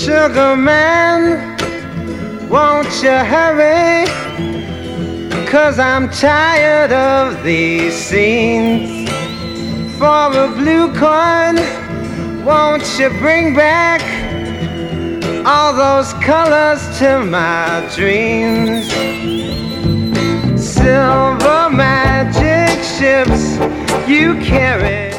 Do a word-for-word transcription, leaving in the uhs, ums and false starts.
Sugar man, won't you hurry? 'Cause I'm tired of these scenes. For a blue coin, won't you bring back all those colors to my dreams? Silver magic ships you carry.